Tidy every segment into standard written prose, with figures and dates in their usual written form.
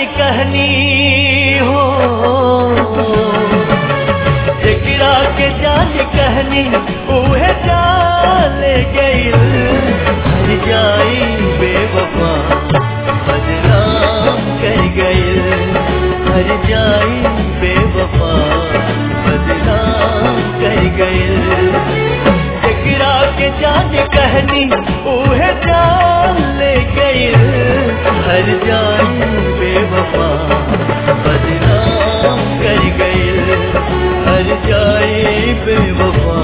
कहनी हो, जकरा के जान कहनी उहे जान गई। हर जाई बेवफा बदनाम कर गई, हर जाई बेवफा बदनाम कर गई। जकरा के जान कहनी उहे जान ले गई। हर जाई बेवफा बदनाम कर गई, हर जाई बेवफा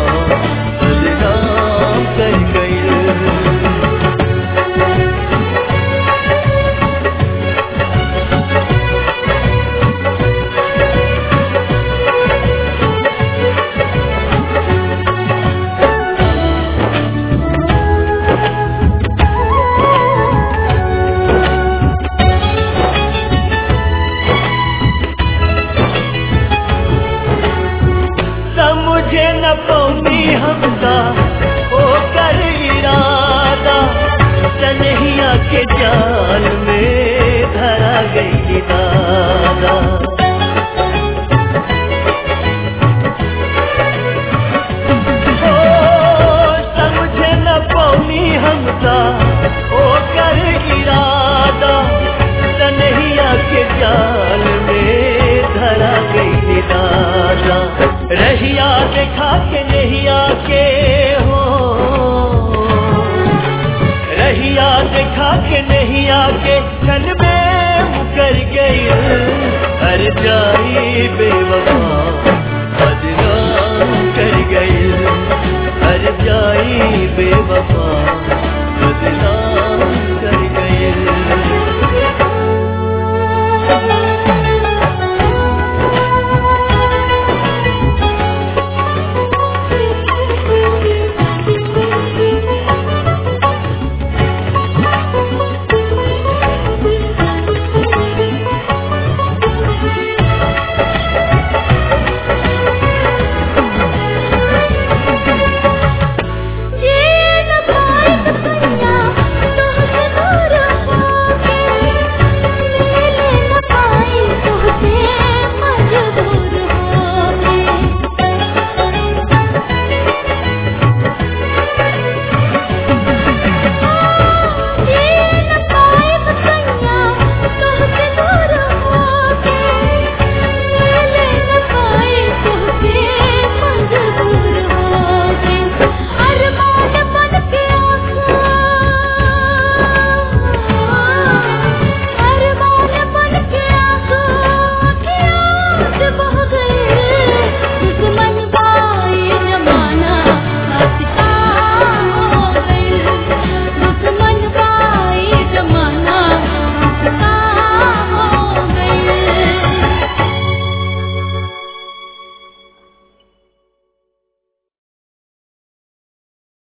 बदनाम कर गई। समझे न पौनी हमदा ओ कर इरादा, कन्हैया के जाल में धरा गई दादा। समझे न पौनी हमदा ओ कर इरादा, कन्हैया के जाल में धरा गई दादा। रहिया देखा के नहिया के हो, रहिया देखा के नहिया के क्षण में मुकर गई। हर जाई बे